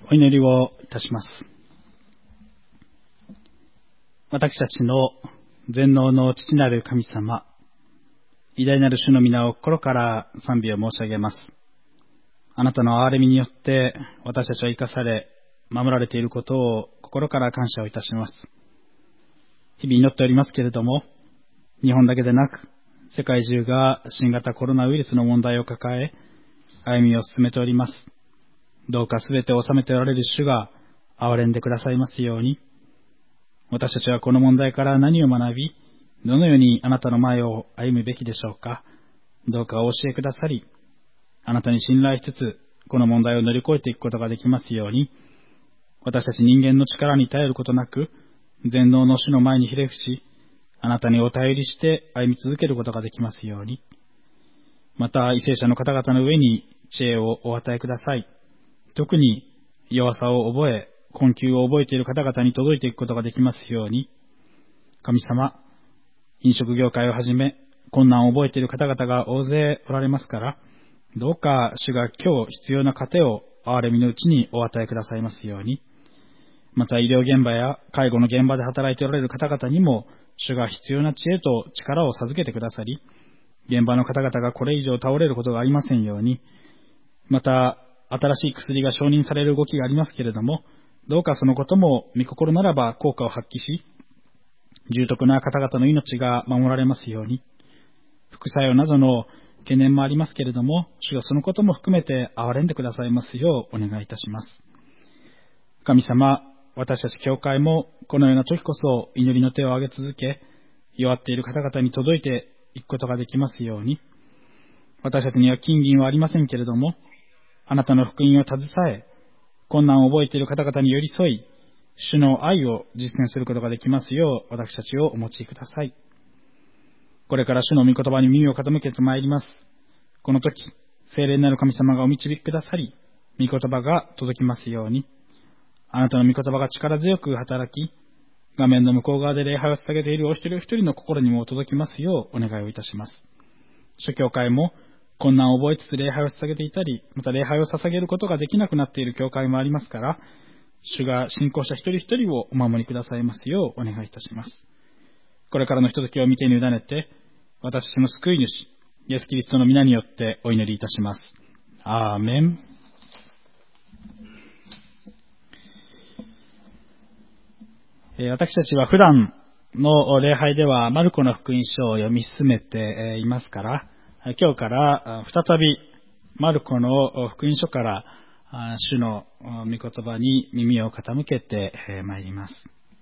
お祈りをいたします。私たちの全能の父なる神様、偉大なる主の皆を心から賛美を申し上げます。あなたの憐れみによって私たちは生かされ、守られていることを心から感謝をいたします。日々祈っておりますけれども、日本だけでなく、世界中が新型コロナウイルスの問題を抱え、歩みを進めております。どうかすべてを治めておられる主が憐れんでくださいますように、私たちはこの問題から何を学び、どのようにあなたの前を歩むべきでしょうか。どうかお教えくださり、あなたに信頼しつつ、この問題を乗り越えていくことができますように、私たち人間の力に頼ることなく、全能の主の前にひれ伏し、あなたにお頼りして歩み続けることができますように。また、為政者の方々の上に知恵をお与えください。特に弱さを覚え、困窮を覚えている方々に届いていくことができますように。神様、飲食業界をはじめ、困難を覚えている方々が大勢おられますから、どうか主が今日必要な糧を憐れみのうちにお与えくださいますように。また医療現場や介護の現場で働いておられる方々にも、主が必要な知恵と力を授けてくださり、現場の方々がこれ以上倒れることがありませんように。また、新しい薬が承認される動きがありますけれども、どうかそのことも御心ならば効果を発揮し、重篤な方々の命が守られますように。副作用などの懸念もありますけれども、主がそのことも含めて憐れんでくださいますようお願いいたします。神様、私たち教会もこのような時こそ祈りの手を挙げ続け、弱っている方々に届いていくことができますように。私たちには金銀はありませんけれども、あなたの福音を携え、困難を覚えている方々に寄り添い、主の愛を実践することができますよう、私たちをお持ちください。これから主の御言葉に耳を傾けてまいります。この時、聖霊なる神様がお導きくださり、御言葉が届きますように。あなたの御言葉が力強く働き、画面の向こう側で礼拝を捧げているお一人お一人の心にも届きますようお願いをいたします。諸教会も困難を覚えつつ礼拝を捧げていたり、また礼拝を捧げることができなくなっている教会もありますから、主が信仰者一人一人をお守りくださいますようお願いいたします。これからのひとときを見てに委ねて、私たちの救い主、イエス・キリストの皆によってお祈りいたします。アーメン。私たちは普段の礼拝ではマルコの福音書を読み進めていますから、今日から再びマルコの福音書から主の御言葉に耳を傾けてまいります。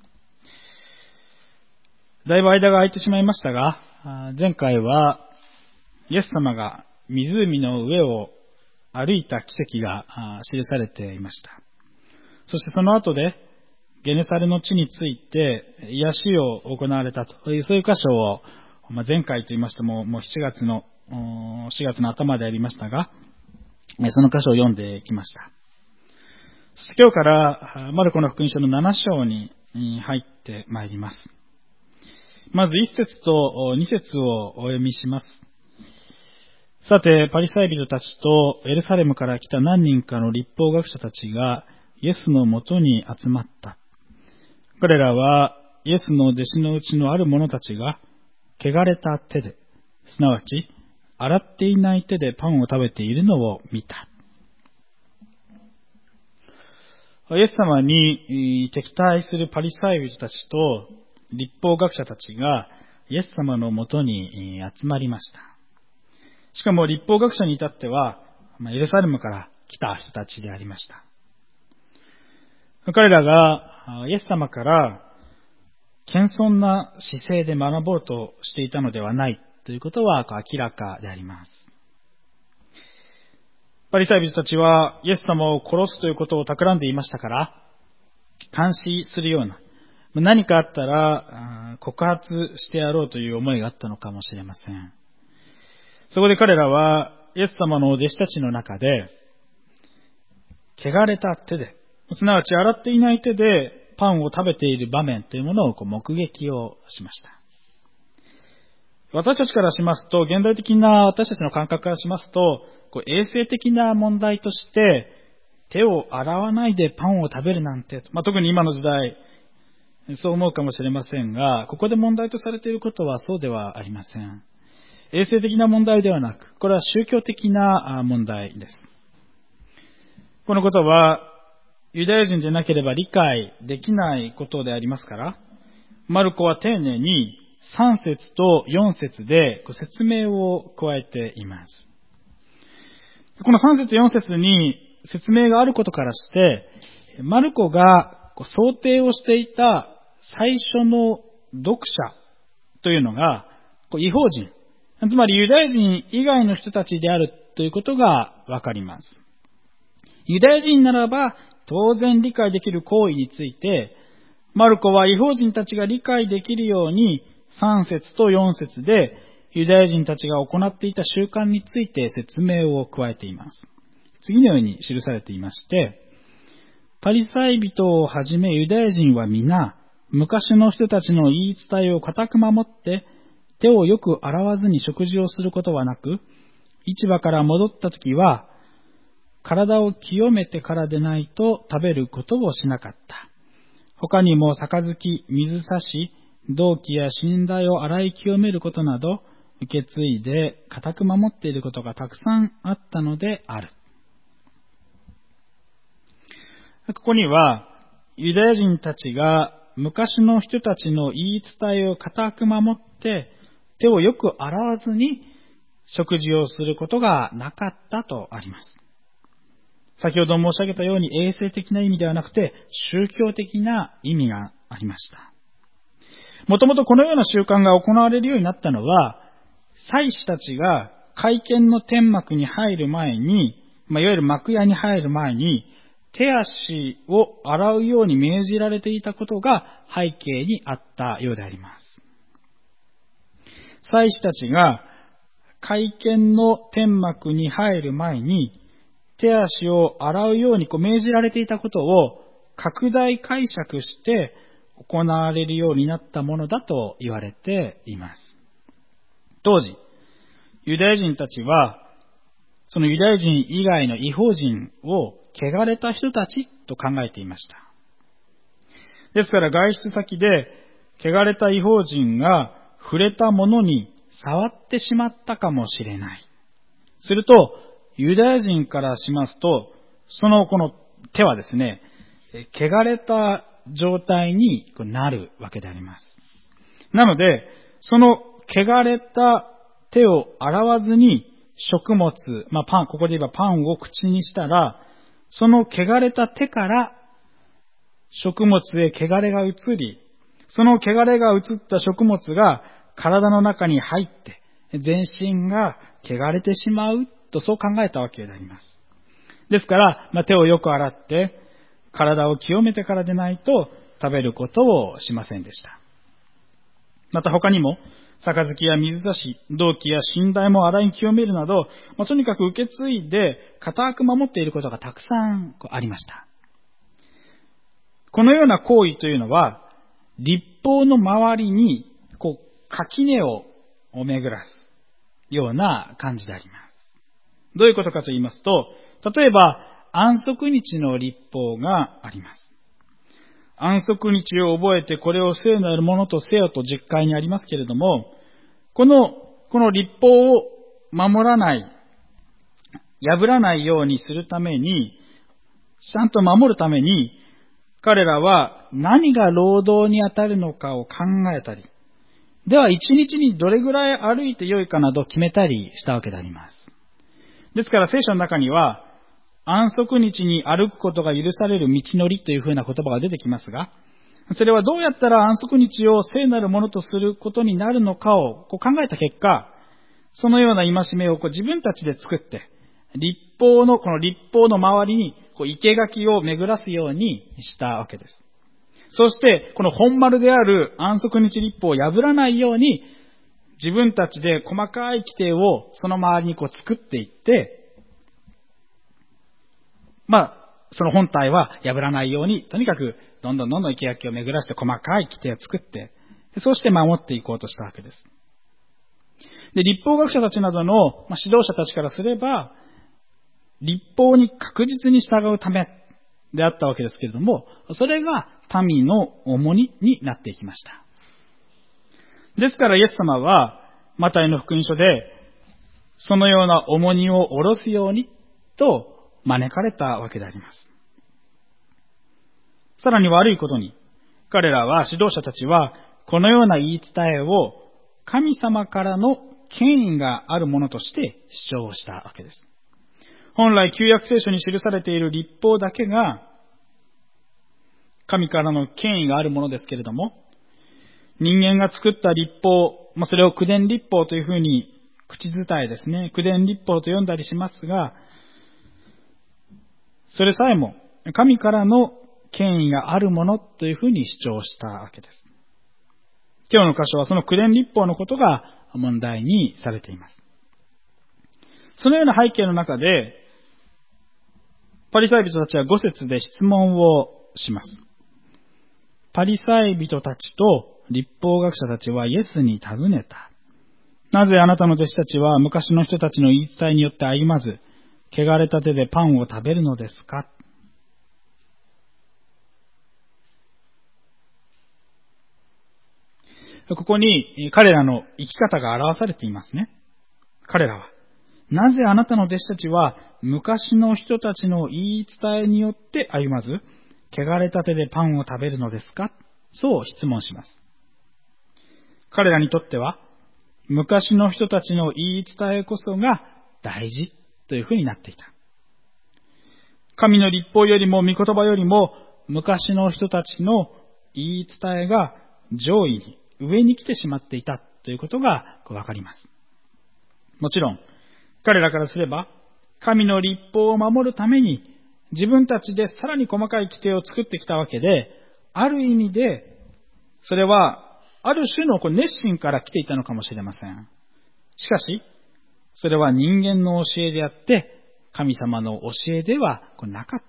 だいぶ間が空いてしまいましたが、前回はイエス様が湖の上を歩いた奇跡が記されていました。そしてその後でゲネサレの地について癒しを行われたという、そういう箇所を、前回と言いましても、もう4月の頭でありましたが、その箇所を読んできました。そして今日からマルコの福音書の7章に入ってまいります。まず1節と2節をお読みします。さて、パリサイ人たちとエルサレムから来た何人かの立法学者たちがイエスのもとに集まった。彼らはイエスの弟子のうちのある者たちが汚れた手で、すなわち洗っていない手でパンを食べているのを見た。イエス様に敵対するパリサイ人たちと立法学者たちがイエス様のもとに集まりました。しかも立法学者に至ってはエルサレムから来た人たちでありました。彼らがイエス様から謙遜な姿勢で学ぼうとしていたのではないということは明らかであります。パリサイ人たちはイエス様を殺すということを企んでいましたから、監視するような、何かあったら告発してやろうという思いがあったのかもしれません。そこで彼らはイエス様の弟子たちの中で、汚れた手で、すなわち洗っていない手でパンを食べている場面というものを目撃をしました。私たちからしますと、現代的な私たちの感覚からしますと、衛生的な問題として手を洗わないでパンを食べるなんて、特に今の時代、そう思うかもしれませんが、ここで問題とされていることはそうではありません。衛生的な問題ではなく、これは宗教的な問題です。このことは、ユダヤ人でなければ理解できないことでありますから、マルコは丁寧に3節と4節で説明を加えています。この3節4節に説明があることからして、マルコが想定をしていた最初の読者というのが異邦人、つまりユダヤ人以外の人たちであるということがわかります。ユダヤ人ならば当然理解できる行為について、マルコは異邦人たちが理解できるように3節と4節でユダヤ人たちが行っていた習慣について説明を加えています。次のように記されていまして、パリサイ人をはじめユダヤ人は皆、昔の人たちの言い伝えを固く守って、手をよく洗わずに食事をすることはなく、市場から戻ったときは、体を清めてからでないと食べることをしなかった。他にも杯、水差し、銅器や寝台を洗い清めることなど、受け継いで固く守っていることがたくさんあったのである。ここには、ユダヤ人たちが昔の人たちの言い伝えを固く守って、手をよく洗わずに食事をすることがなかったとあります。先ほど申し上げたように衛生的な意味ではなくて宗教的な意味がありました。もともとこのような習慣が行われるようになったのは、祭司たちが会見の天幕に入る前に、いわゆる幕屋に入る前に、手足を洗うように命じられていたことが背景にあったようであります。祭司たちが会見の天幕に入る前に、手足を洗うように命じられていたことを拡大解釈して行われるようになったものだと言われています。当時、ユダヤ人たちは、そのユダヤ人以外の異邦人を汚れた人たちと考えていました。ですから外出先で汚れた異邦人が触れたものに触ってしまったかもしれない。すると、ユダヤ人からしますと、この手はですね、汚れた状態になるわけであります。なので、その汚れた手を洗わずに食物、パン、ここで言えばパンを口にしたら、その汚れた手から食物へ汚れが移り、その汚れが移った食物が体の中に入って、全身が汚れてしまうとそう考えたわけであります。ですから、手をよく洗って、体を清めてからでないと食べることをしませんでした。また他にも、杯や水差し、銅器や寝台も洗い清めるなど、とにかく受け継いで固く守っていることがたくさんありました。このような行為というのは、律法の周りに垣根を巡らすような感じであります。どういうことかと言いますと、例えば安息日の律法があります。安息日を覚えてこれを聖なるものとせよと実会にありますけれども、この律法を守らない、破らないようにするために、ちゃんと守るために、彼らは何が労働に当たるのかを考えたり、では一日にどれぐらい歩いてよいかなど決めたりしたわけであります。ですから聖書の中には、安息日に歩くことが許される道のりというふうな言葉が出てきますが、それはどうやったら安息日を聖なるものとすることになるのかを考えた結果、そのような戒めを自分たちで作って、この律法の周りに生垣を巡らすようにしたわけです。そして、この本丸である安息日律法を破らないように、自分たちで細かい規定をその周りに作っていって、その本体は破らないように、とにかくどんどん生垣を巡らして細かい規定を作って、そして守っていこうとしたわけです。で、律法学者たちなどの指導者たちからすれば、 律法に確実に従うためであったわけですけれども、それが民の重荷になっていきました。ですからイエス様はマタイの福音書でそのような重荷を下ろすようにと招かれたわけであります。さらに悪いことに、彼らは指導者たちはこのような言い伝えを神様からの権威があるものとして主張したわけです。本来旧約聖書に記されている律法だけが神からの権威があるものですけれども、人間が作った律法、それを口伝律法というふうに口伝えですね、口伝律法と呼んだりしますが、それさえも神からの権威があるものというふうに主張したわけです。今日の箇所はその口伝律法のことが問題にされています。そのような背景の中で、パリサイ人たちは5節で質問をします。パリサイ人たちと律法学者たちはイエスに尋ねた。なぜあなたの弟子たちは昔の人たちの言い伝えによって歩まず、汚れた手でパンを食べるのですか？ここに彼らの生き方が表されていますね。彼らは、なぜあなたの弟子たちは昔の人たちの言い伝えによって歩まず、汚れた手でパンを食べるのですか？そう質問します。彼らにとっては、昔の人たちの言い伝えこそが大事というふうになっていた。神の律法よりも御言葉よりも昔の人たちの言い伝えが上位に上に来てしまっていたということがわかります。もちろん彼らからすれば神の律法を守るために自分たちでさらに細かい規定を作ってきたわけで、ある意味でそれはある種の熱心から来ていたのかもしれません。しかしそれは人間の教えであって神様の教えではなかった。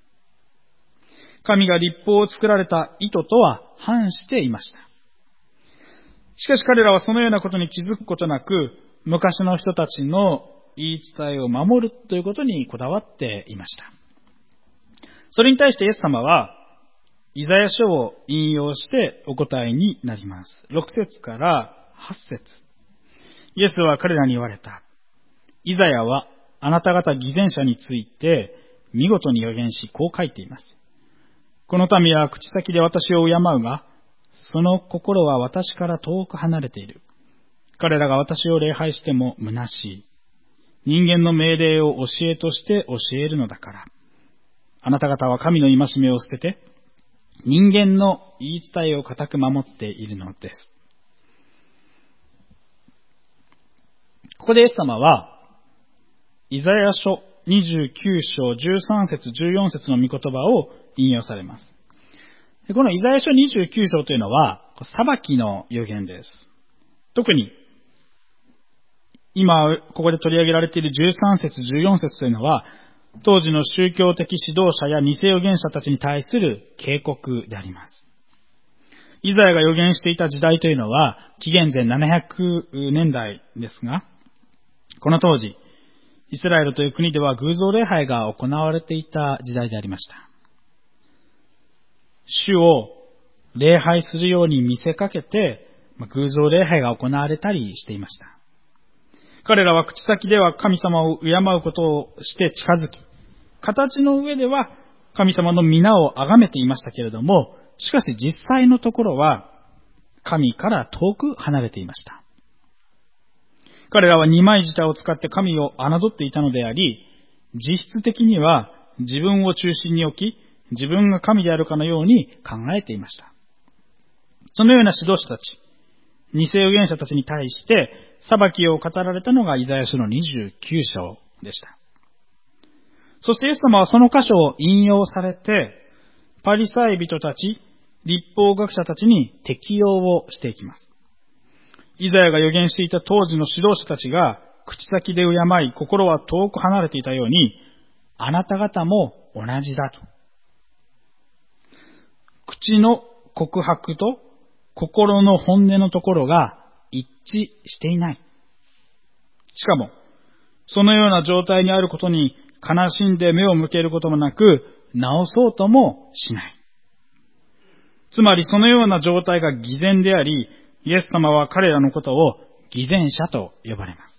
神が律法を作られた意図とは反していました。しかし彼らはそのようなことに気づくことなく、昔の人たちの言い伝えを守るということにこだわっていました。それに対してイエス様は、イザヤ書を引用してお答えになります。6節から8節。イエスは彼らに言われた。イザヤはあなた方偽善者について見事に予言し、こう書いています。この民は口先で私を敬うが、その心は私から遠く離れている。彼らが私を礼拝しても虚しい。人間の命令を教えとして教えるのだから。あなた方は神の戒めを捨てて、人間の言い伝えを固く守っているのです。ここでイエス様は、イザヤ書29章13節14節の御言葉を引用されます。このイザヤ書29章というのは、裁きの予言です。特に、今ここで取り上げられている13節14節というのは、当時の宗教的指導者や偽預言者たちに対する警告であります。イザヤが予言していた時代というのは、紀元前700年代ですが、この当時、イスラエルという国では偶像礼拝が行われていた時代でありました。主を礼拝するように見せかけて、偶像礼拝が行われたりしていました。彼らは口先では神様を敬うことをして近づき、形の上では神様の皆を崇めていましたけれども、しかし実際のところは神から遠く離れていました。彼らは二枚舌を使って神を侮っていたのであり、実質的には自分を中心に置き、自分が神であるかのように考えていました。そのような指導者たち、偽預言者たちに対して裁きを語られたのがイザヤ書の29章でした。そしてイエス様はその箇所を引用されて、パリサイ人たち、律法学者たちに適用をしていきます。イザヤが予言していた当時の指導者たちが口先で敬い、心は遠く離れていたように、あなた方も同じだと。口の告白と心の本音のところが一致していない。しかも、そのような状態にあることに悲しんで目を向けることもなく、治そうともしない。つまりそのような状態が偽善であり、イエス様は彼らのことを偽善者と呼ばれます。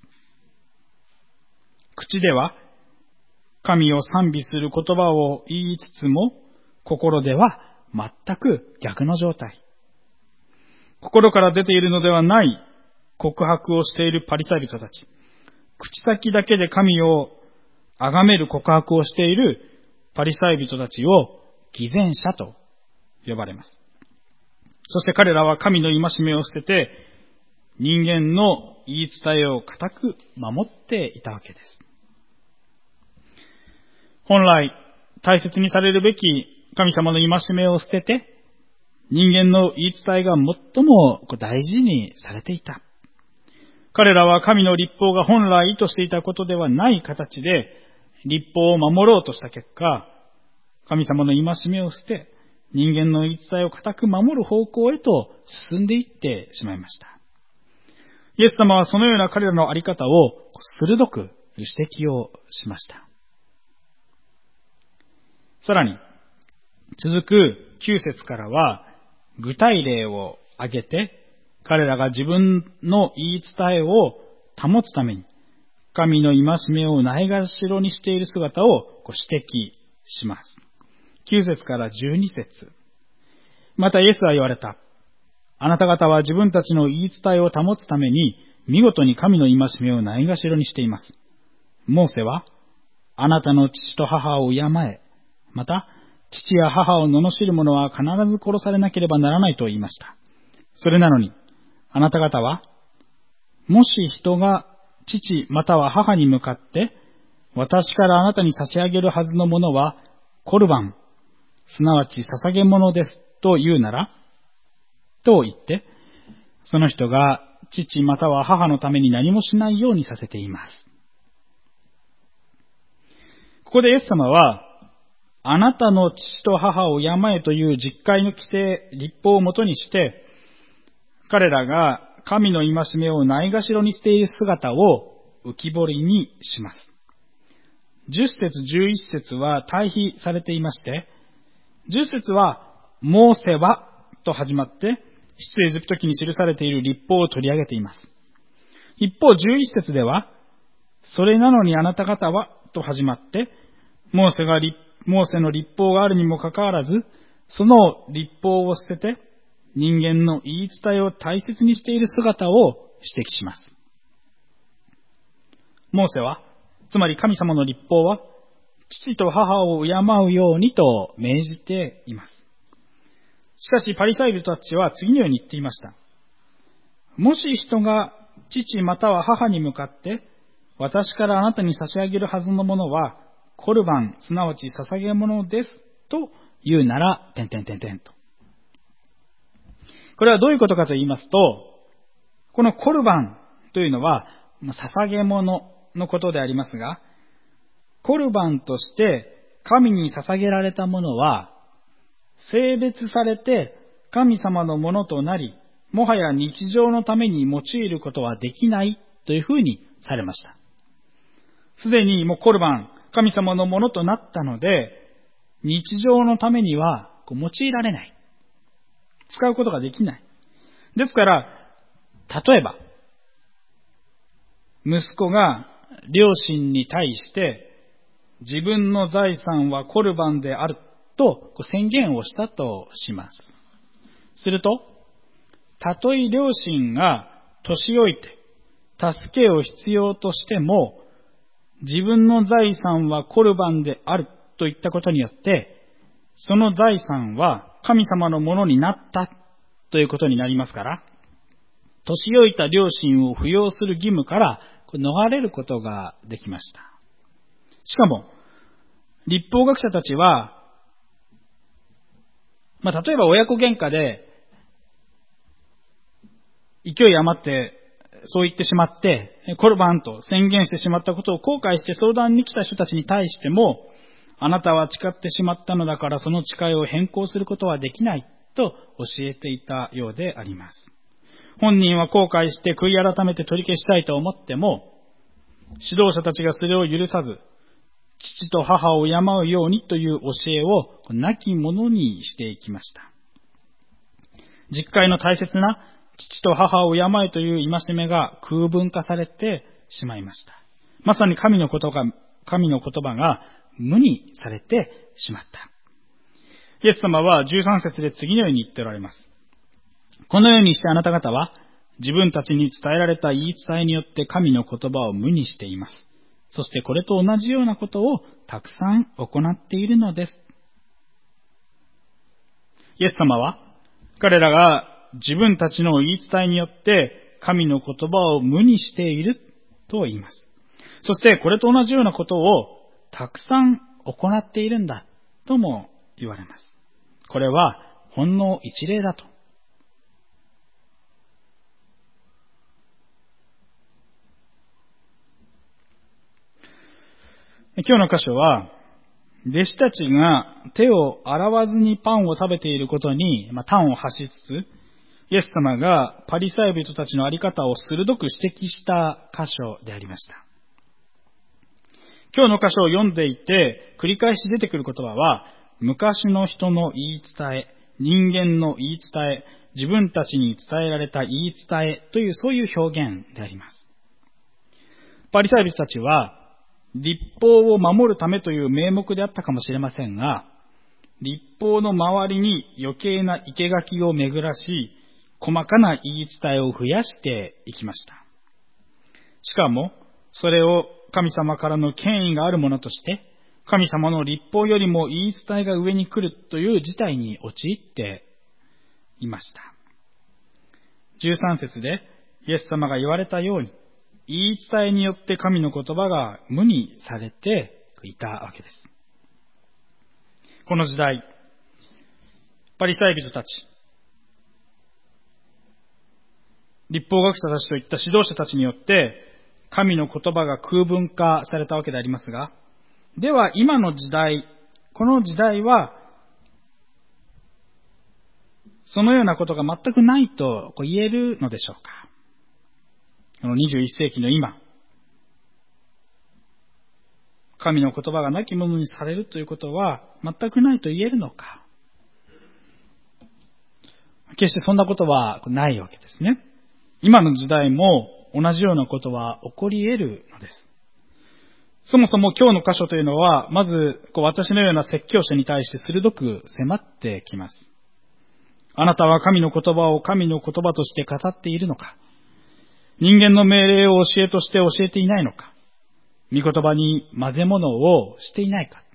口では神を賛美する言葉を言いつつも、心では全く逆の状態。心から出ているのではない告白をしているパリサイ人たち。口先だけで神を崇める告白をしているパリサイ人たちを偽善者と呼ばれます。そして彼らは神の戒めを捨てて、人間の言い伝えを固く守っていたわけです。本来大切にされるべき神様の戒めを捨てて、人間の言い伝えが最も大事にされていた。彼らは神の律法が本来意図していたことではない形で律法を守ろうとした結果、神様の戒めを捨て、人間の言い伝えを固く守る方向へと進んでいってしまいました。イエス様はそのような彼らのあり方を鋭く指摘をしました。さらに、続く9節からは、具体例を挙げて、彼らが自分の言い伝えを保つために、神の戒めをないがしろにしている姿を指摘します。9節から12節。またイエスは言われた。あなた方は自分たちの言い伝えを保つために、見事に神の戒めをないがしろにしています。モーセは、あなたの父と母を敬え、また、父や母を罵る者は必ず殺されなければならないと言いました。それなのに、あなた方は、もし人が父または母に向かって、私からあなたに差し上げるはずのものは、コルバン、すなわち捧げ物ですと言うなら、と言って、その人が父または母のために何もしないようにさせています。ここでイエス様は、あなたの父と母を敬えという実戒の規定、律法をもとにして、彼らが神の戒めをないがしろにしている姿を浮き彫りにします。10節11節は対比されていまして、10節は、モーセはと始まって、出エジプト記に記されている律法を取り上げています。一方11節では、それなのにあなた方はと始まって、モーセの律法があるにもかかわらず、その律法を捨てて、人間の言い伝えを大切にしている姿を指摘します。モーセは、つまり神様の律法は、父と母を敬うようにと命じています。しかしパリサイ人たちは次のように言っていました。もし人が父または母に向かって、私からあなたに差し上げるはずのものは、コルバン、すなわち捧げ物ですと言うなら、と。これはどういうことかと言いますと、このコルバンというのは、捧げ物のことでありますが、コルバンとして神に捧げられたものは、性別されて神様のものとなり、もはや日常のために用いることはできないというふうにされました。すでにもうコルバン、神様のものとなったので、日常のためには用いられない。使うことができない。ですから、例えば、息子が両親に対して、自分の財産はコルバンであると宣言をしたとします。すると、たとえ両親が年老いて助けを必要としても、自分の財産はコルバンであるといったことによって、その財産は神様のものになったということになりますから、年老いた両親を扶養する義務から逃れることができました。しかも、律法学者たちは、例えば親子喧嘩で、勢い余って、そう言ってしまって、コルバンと宣言してしまったことを後悔して相談に来た人たちに対しても、あなたは誓ってしまったのだからその誓いを変更することはできないと教えていたようであります。本人は後悔して悔い改めて取り消したいと思っても、指導者たちがそれを許さず、 父と母を敬うようにという教えをなきものにしていきました。実会の大切な父と母を敬えという戒めが空文化されてしまいました。まさに神の言葉が無にされてしまった。イエス様は13節で次のように言っておられます。このようにしてあなた方は自分たちに伝えられた言い伝えによって神の言葉を無にしています。そしてこれと同じようなことをたくさん行っているのです。イエス様は彼らが自分たちの言い伝えによって神の言葉を無にしていると言います。そしてこれと同じようなことをたくさん行っているんだとも言われます。これはほんの一例だと。今日の箇所は、弟子たちが手を洗わずにパンを食べていることに端を発しつつ、イエス様がパリサイ人たちのあり方を鋭く指摘した箇所でありました。今日の箇所を読んでいて、繰り返し出てくる言葉は、昔の人の言い伝え、人間の言い伝え、自分たちに伝えられた言い伝えというそういう表現であります。パリサイ人たちは、律法を守るためという名目であったかもしれませんが、律法の周りに余計な生垣を巡らし、細かな言い伝えを増やしていきました。しかも、それを神様からの権威があるものとして、神様の律法よりも言い伝えが上に来るという事態に陥っていました。13節でイエス様が言われたように、言い伝えによって神の言葉が無にされていたわけです。この時代、パリサイ人たち、律法学者たちといった指導者たちによって神の言葉が空文化されたわけでありますが、では今の時代、この時代はそのようなことが全くないと言えるのでしょうか。この21世紀の今、神の言葉がなきものにされるということは全くないと言えるのか。決してそんなことはないわけですね。今の時代も同じようなことは起こり得るのです。そもそも今日の箇所というのは、まず私のような説教者に対して鋭く迫ってきます。あなたは神の言葉を神の言葉として語っているのか、人間の命令を教えとして教えていないのか、御言葉に混ぜ物をしていないか。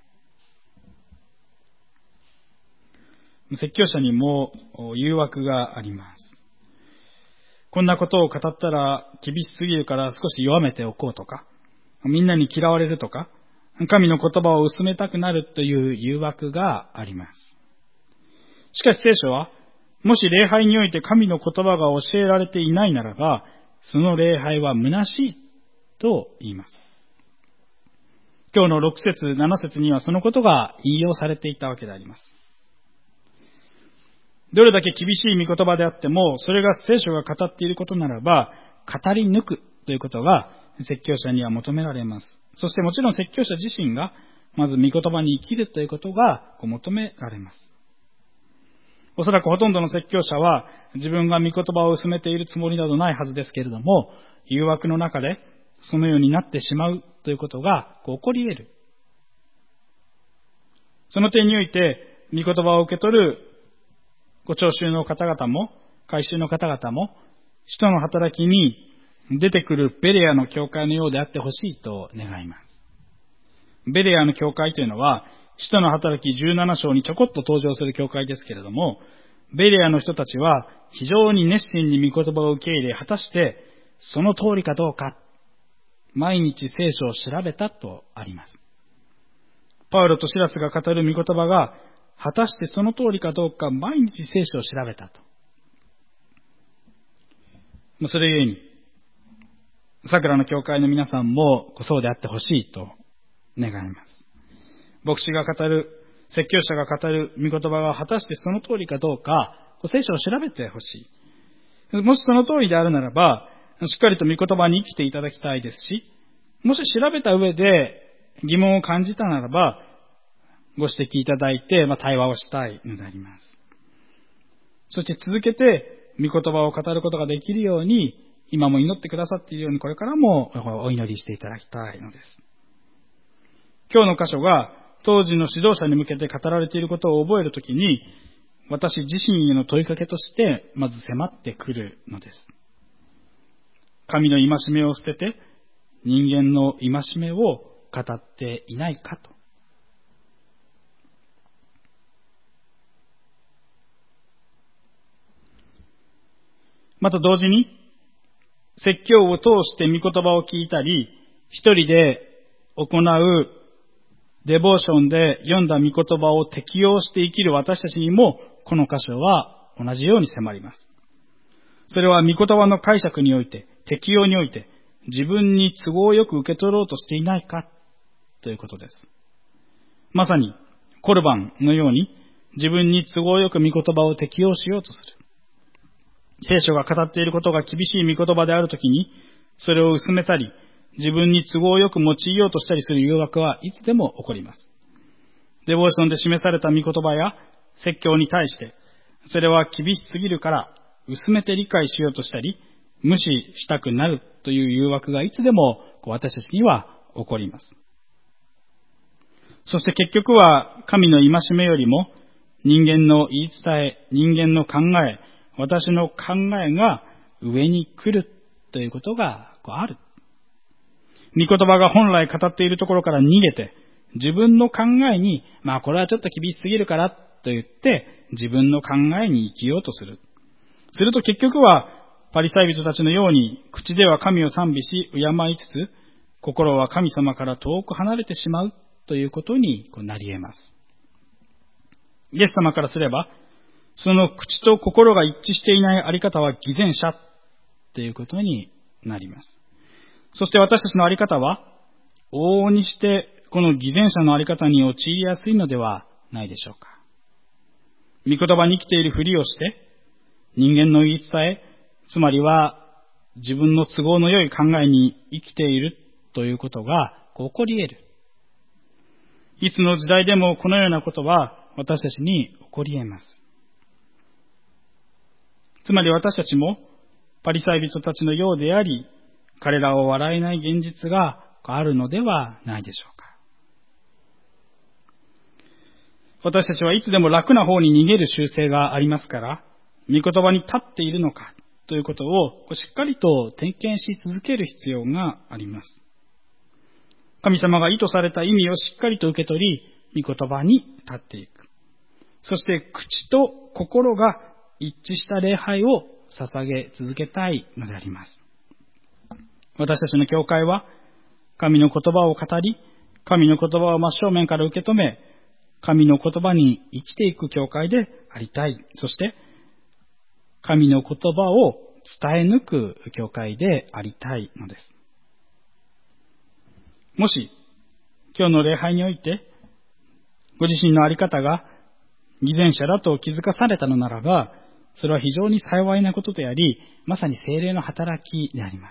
説教者にも誘惑があります。こんなことを語ったら厳しすぎるから少し弱めておこうとか、みんなに嫌われるとか、神の言葉を薄めたくなるという誘惑があります。しかし聖書は、もし礼拝において神の言葉が教えられていないならば、その礼拝は虚しいと言います。今日の6節7節にはそのことが引用されていたわけであります。どれだけ厳しい御言葉であっても、それが聖書が語っていることならば、語り抜くということが説教者には求められます。そしてもちろん説教者自身が、まず御言葉に生きるということが求められます。おそらくほとんどの説教者は自分が御言葉を薄めているつもりなどないはずですけれども、誘惑の中でそのようになってしまうということが起こり得る。その点において、御言葉を受け取るご聴衆の方々も、改宗の方々も、使徒の働きに出てくるベレアの教会のようであってほしいと願います。ベレアの教会というのは、使徒の働き17章にちょこっと登場する教会ですけれども、ベレアの人たちは非常に熱心に御言葉を受け入れ、果たしてその通りかどうか、毎日聖書を調べたとあります。パウロとシラスが語る御言葉が、果たしてその通りかどうか、毎日聖書を調べたと。それゆえに、桜の教会の皆さんもそうであってほしいと願います。牧師が語る、説教者が語る御言葉が果たしてその通りかどうか、聖書を調べてほしい。もしその通りであるならば、しっかりと御言葉に生きていただきたいですし、もし調べた上で、 疑問を感じたならば、ご指摘いただいて、対話をしたいのであります。そして続けて、御言葉を語ることができるように、今も祈ってくださっているように、これからもお祈りしていただきたいのです。今日の箇所が、当時の指導者に向けて語られていることを覚えるときに、私自身への問いかけとして、まず迫ってくるのです。神の戒めを捨てて、人間の戒めを語っていないかと。また同時に、説教を通して御言葉を聞いたり、一人で行うデボーションで読んだ御言葉を適用して生きる私たちにも、この箇所は同じように迫ります。それは御言葉の解釈において、適用において、自分に都合よく受け取ろうとしていないかということです。まさに、コルバンのように、自分に都合よく御言葉を適用しようとする。聖書が語っていることが厳しい御言葉であるときに、それを薄めたり、自分に都合よく用いようとしたりする誘惑はいつでも起こります。デボーションで示された御言葉や説教に対して、それは厳しすぎるから薄めて理解しようとしたり、無視したくなるという誘惑がいつでも私たちには起こります。そして結局は神の戒めよりも人間の言い伝え、人間の考え、私の考えが上に来るということがある。御言葉が本来語っているところから逃げて、自分の考えに、これはちょっと厳しすぎるからと言って、自分の考えに生きようとする。すると結局は、パリサイ人たちのように、口では神を賛美し、敬いつつ、心は神様から遠く離れてしまうということになり得ます。イエス様からすれば、その口と心が一致していないあり方は偽善者ということになります。そして私たちのあり方は、往々にしてこの偽善者のあり方に陥りやすいのではないでしょうか。御言葉に生きているふりをして、人間の言い伝え、つまりは自分の都合の良い考えに生きているということが起こり得る。いつの時代でもこのようなことは私たちに起こり得ます。つまり私たちもパリサイ人たちのようであり、彼らを笑えない現実があるのではないでしょうか。私たちはいつでも楽な方に逃げる習性がありますから、御言葉に立っているのかということをしっかりと点検し続ける必要があります。神様が意図された意味をしっかりと受け取り、御言葉に立っていく。そして口と心が一致した礼拝を捧げ続けたいのであります。私たちの教会は、神の言葉を語り、神の言葉を真正面から受け止め、神の言葉に生きていく教会でありたい。そして、神の言葉を伝え抜く教会でありたいのです。もし、今日の礼拝において、ご自身のあり方が偽善者だと気づかされたのならば、それは非常に幸いなことであり、まさに聖霊の働きであります。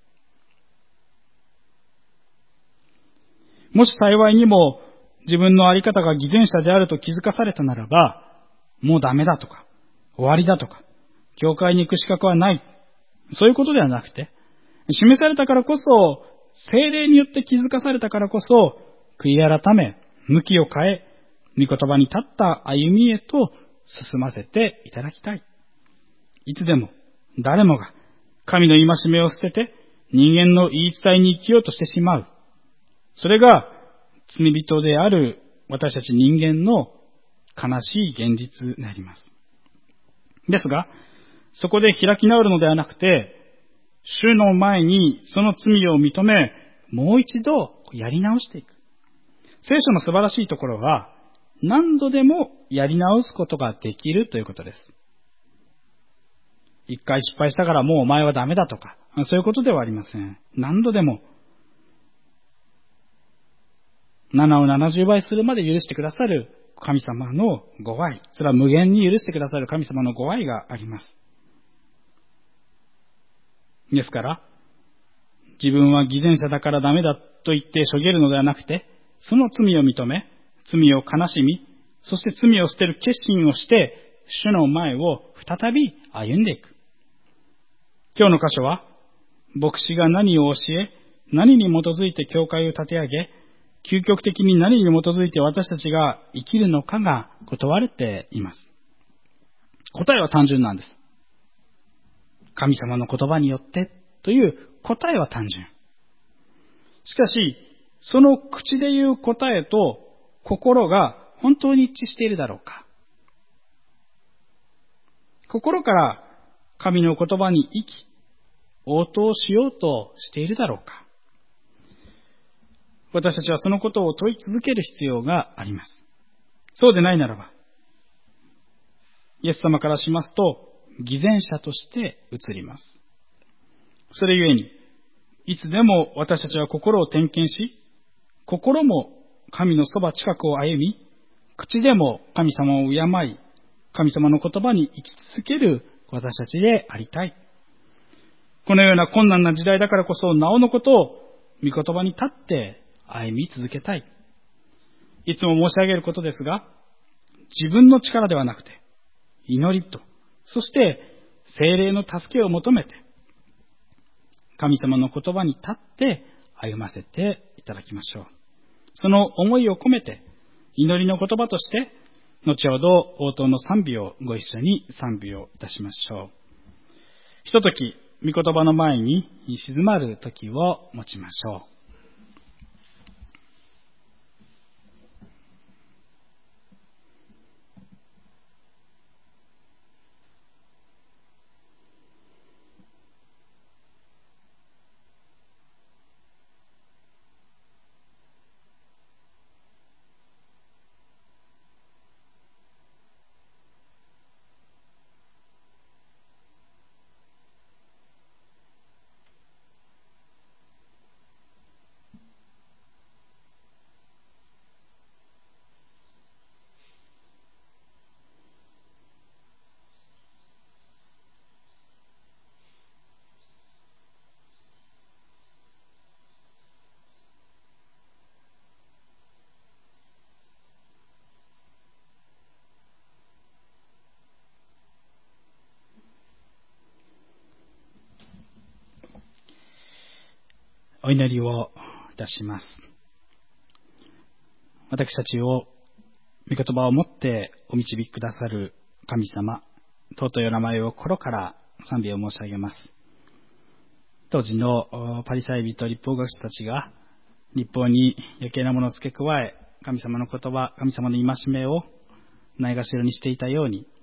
もし幸いにも自分のあり方が偽善者であると気づかされたならば、もうダメだとか、終わりだとか、教会に行く資格はない。そういうことではなくて、示されたからこそ、聖霊によって気づかされたからこそ、悔い改め、向きを変え、御言葉に立った歩みへと進ませていただきたい。いつでも、誰もが、神の戒めを捨てて、人間の言い伝えに生きようとしてしまう。それが、罪人である私たち人間の悲しい現実であります。ですが、そこで開き直るのではなくて、主の前にその罪を認め、もう一度やり直していく。聖書の素晴らしいところは、何度でもやり直すことができるということです。一回失敗したからもうお前はダメだとか、そういうことではありません。何度でも、7を70倍するまで許してくださる神様のご愛、それは無限に許してくださる神様のご愛があります。ですから、自分は偽善者だからダメだと言ってしょげるのではなくて、その罪を認め、罪を悲しみ、そして罪を捨てる決心をして、主の前を再び歩んでいく。今日の箇所は、牧師が何を教え、何に基づいて教会を立て上げ、究極的に何に基づいて私たちが生きるのかが問われています。答えは単純なんです。神様の言葉によってという答えは単純。しかし、その口で言う答えと心が本当に一致しているだろうか。心から神の言葉に生き、応答しようとしているだろうか。私たちはそのことを問い続ける必要があります。そうでないならば、イエス様からしますと、偽善者として移ります。それゆえに、いつでも私たちは心を点検し、心も神のそば近くを歩み、口でも神様を敬い、神様の言葉に生き続ける私たちでありたい。このような困難な時代だからこそ、なおのことを御言葉に立って歩み続けたい。いつも申し上げることですが、自分の力ではなくて、祈りと、そして聖霊の助けを求めて、神様の言葉に立って歩ませていただきましょう。その思いを込めて、祈りの言葉として、後ほど応答の賛美をご一緒に賛美をいたしましょう。ひととき、御言葉の前に静まる時を持ちましょう。お祈りをいたします。私たちを御言葉をもってお導きくださる神様、尊いお名前を心から賛美を申し上げます。当時のパリサイ人律法学者たちが律法に余計なものを付け加え、神様の言葉、神様の戒めをないがしろにしていたように、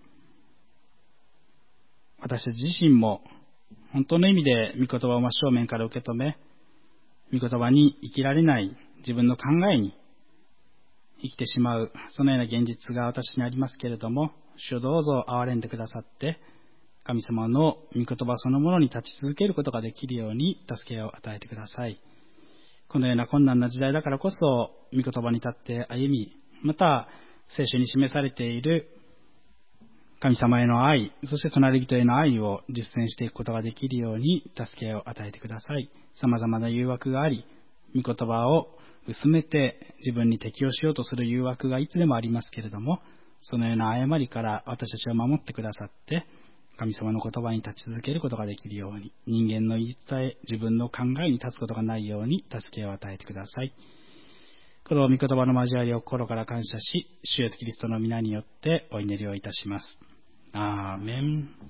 私たち自身も本当の意味で御言葉を真正面から受け止め、御言葉に生きられない自分の考えに生きてしまう、そのような現実が私にありますけれども、主をどうぞ憐れんでくださって、神様の御言葉そのものに立ち続けることができるように助けを与えてください。このような困難な時代だからこそ、御言葉に立って歩み、また聖書に示されている神様への愛、そして隣人への愛を実践していくことができるように助けを与えてください。様々な誘惑があり、御言葉を薄めて自分に適応しようとする誘惑がいつでもありますけれども、そのような誤りから私たちを守ってくださって、神様の言葉に立ち続けることができるように、人間の言い伝え、自分の考えに立つことがないように助けを与えてください。この御言葉の交わりを心から感謝し、主イエスキリストの皆によってお祈りをいたします。アーメン。